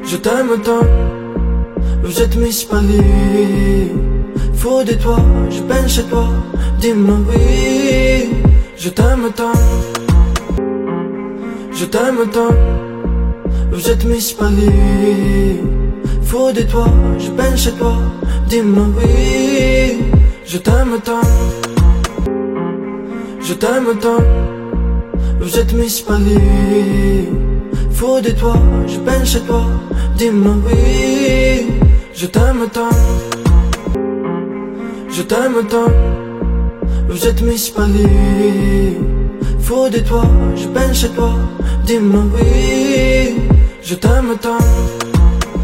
Je t'aime tant, vous êtes Miss Paris. Fou de toi, je peine chez toi, dis-moi oui. Je t'aime tant, je t'aime tant, vous êtes Miss Paris. Fou de toi, je peine chez toi, dis-moi oui. Je t'aime tant, je t'aime tant, vous êtes Miss Paris. Fou de toi, je peine chez toi, dis-moi oui. Je t'aime tant, je t'aime tant, vous êtes Miss Paris. Fou de toi, je peine chez toi, dis-moi oui. Je t'aime tant.